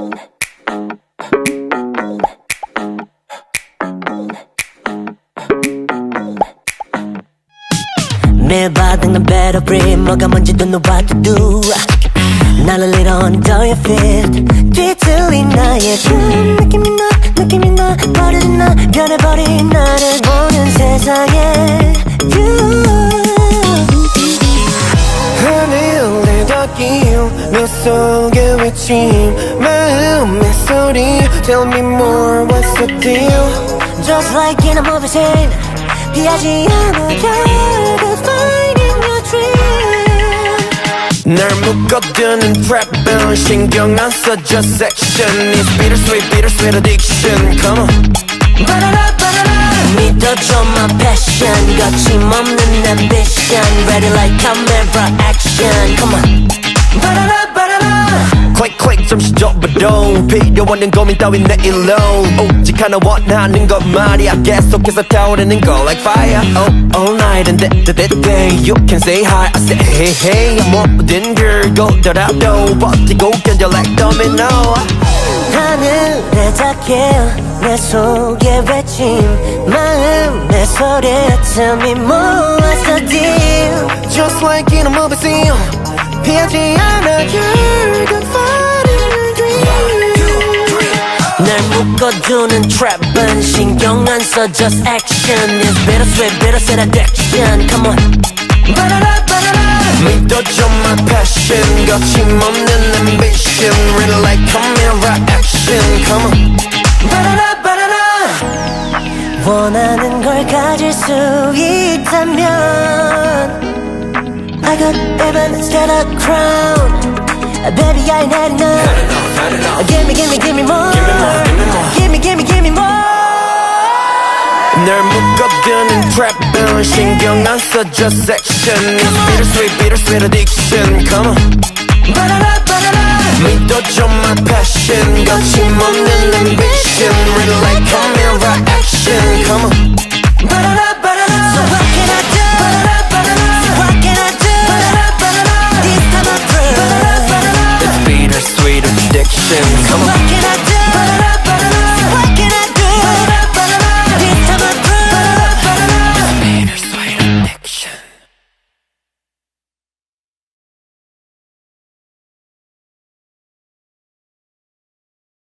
매일 받은 난 better breathe 뭐가 뭔지 don't know what to do 나를 lead on do you feel 뒤틀린 나의 그 느낌이 나 버려진 나 변해버린 나를 보는 세상에 you 하늘에다 끼운 내 속의 외침 마음의 소리 Tell me more what's the deal Just like in a movie scene 피하지 않아 you're the fight in your dream 날 묶어두는 trap 신경 안 써 just action It's bittersweet addiction Come on 믿어줘 my passion 거침없는 ambition Ready like camera action Come on click 잠시 접어도 필요 없는 고민 따윈 내일로 오직 하나 원하는 것 말이야 계속해서 타오르는 거 like fire all night and day You can say hi I say hey hey 뭐든 긁어더라도 버티고 견뎌 like domino 하늘에 닿길 내 속의 외침 마음의 소리 Tell me more what's the deal Just like in a movie scene 피하지 않아 You're the fight in your dream 날 묶어두는 trap은 신경 안 써 just action It's bittersweet addiction Come on 믿어줘 my passion 거침없는 ambition Ready like camera action Come on 원하는 걸 가질 수 있다면 I got heaven instead of crown Baby I ain't had enough Give me more Give me more 널 묶어두는 trap 신경 안 써 just action It's bittersweet addiction Come on 믿어줘 my passion 거침없는 ambition Ready like camera action Come on